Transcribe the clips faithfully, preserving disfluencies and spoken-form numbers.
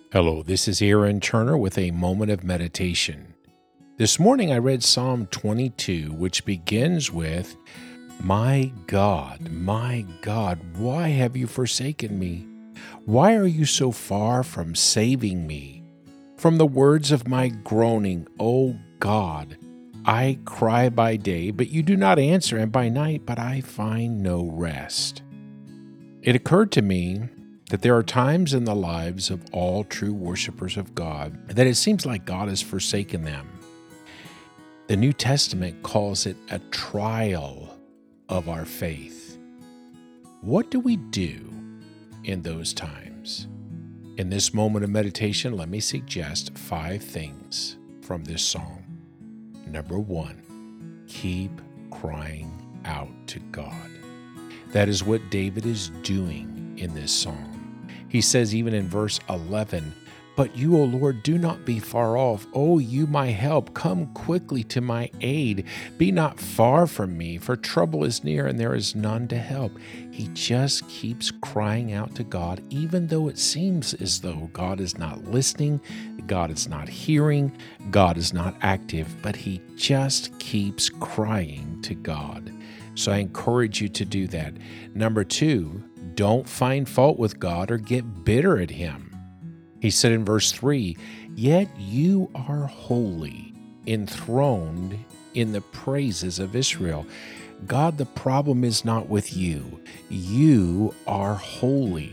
Hello, this is Aaron Turner with a moment of meditation. This morning I read Psalm twenty-two, which begins with, "My God, my God, why have you forsaken me? Why are you so far from saving me? From the words of my groaning, O God, I cry by day, but you do not answer, and by night, but I find no rest." It occurred to me that there are times in the lives of all true worshipers of God that it seems like God has forsaken them. The New Testament calls it a trial of our faith. What do we do in those times? In this moment of meditation, let me suggest five things from this psalm. Number one, keep crying out to God. That is what David is doing in this psalm. He says even in verse eleven, "But you, O Lord, do not be far off. O you, my help, come quickly to my aid. Be not far from me, for trouble is near and there is none to help." He just keeps crying out to God, even though it seems as though God is not listening, God is not hearing, God is not active, but he just keeps crying to God. So I encourage you to do that. Number two, don't find fault with God or get bitter at him. He said in verse three, "Yet you are holy, enthroned in the praises of Israel." God, the problem is not with you. You are holy.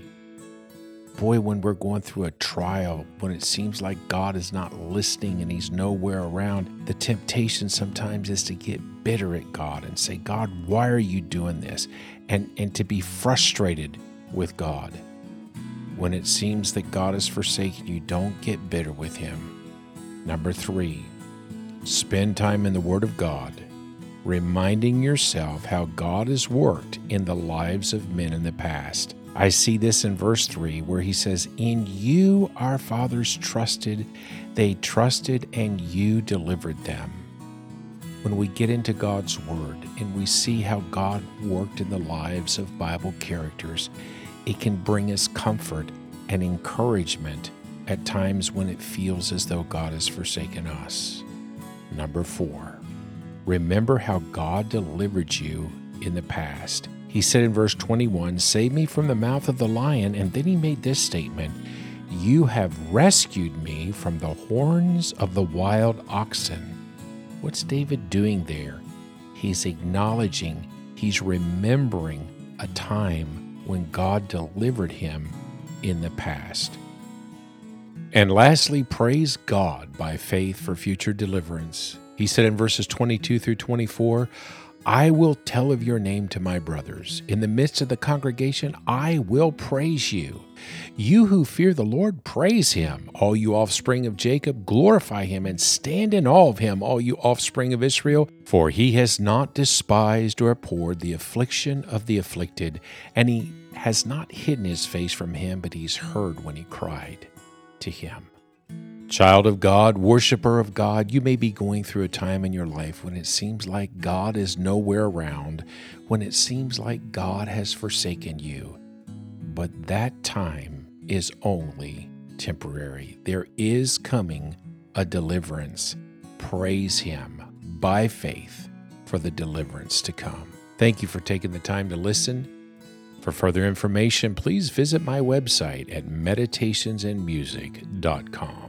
Boy, when we're going through a trial, when it seems like God is not listening and he's nowhere around, the temptation sometimes is to get bitter at God and say, "God, why are you doing this?" And, and to be frustrated with God. When it seems that God has forsaken you, don't get bitter with him. Number three, spend time in the Word of God, reminding yourself how God has worked in the lives of men in the past. I see this in verse three where he says, "In you our fathers trusted, they trusted and you delivered them." When we get into God's Word and we see how God worked in the lives of Bible characters, it can bring us comfort and encouragement at times when it feels as though God has forsaken us. Number four, remember how God delivered you in the past. He said in verse twenty-one, "Save me from the mouth of the lion," and then he made this statement, "You have rescued me from the horns of the wild oxen." What's David doing there? He's acknowledging, he's remembering a time when God delivered him in the past. And lastly, praise God by faith for future deliverance. He said in verses twenty-two through twenty-four, "I will tell of your name to my brothers. In the midst of the congregation, I will praise you. You who fear the Lord, praise him. All you offspring of Jacob, glorify him and stand in awe of him, all you offspring of Israel. For he has not despised or abhorred the affliction of the afflicted, and he has not hidden his face from him, but he's heard when he cried to him." Child of God, worshiper of God, you may be going through a time in your life when it seems like God is nowhere around, when it seems like God has forsaken you. But that time is only temporary. There is coming a deliverance. Praise him by faith for the deliverance to come. Thank you for taking the time to listen. For further information, please visit my website at meditations and music dot com.